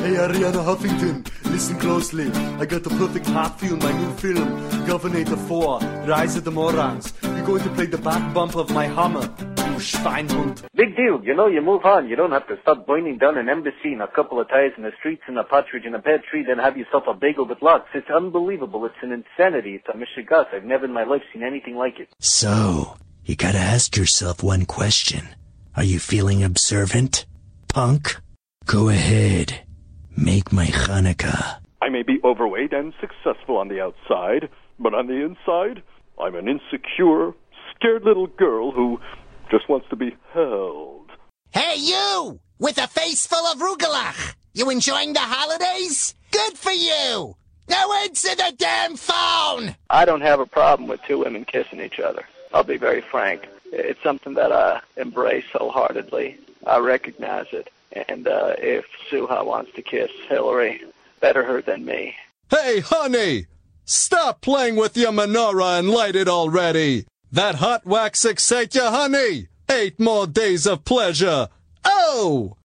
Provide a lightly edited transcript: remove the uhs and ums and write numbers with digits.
Hey Ariana Huffington, listen closely. I got the perfect part for you in my new film, Governator 4, Rise of the Morons. You're going to play the back bumper of my Hummer, you Schweinhund. Big deal. You know, you move on. You don't have to stop burning down an embassy and a couple of tires in the streets and a partridge in a pear tree, then have yourself a bagel with lox. It's unbelievable. It's an insanity. It's a mishigas. I've never in my life seen anything like it. So, you gotta ask yourself one question. Are you feeling observant, punk? Go ahead. Make my Hanukkah. I may be overweight and successful on the outside, but on the inside, I'm an insecure, scared little girl who just wants to be held. Hey, you! With a face full of rugelach! You enjoying the holidays? Good for you! Now answer the damn phone! I don't have a problem with two women kissing each other. I'll be very frank. It's something that I embrace wholeheartedly. I recognize it. And if Suha wants to kiss Hillary, better her than me. Hey, honey! Stop playing with your menorah and light it already! That hot wax excite you, honey! 8 more days of pleasure! Oh!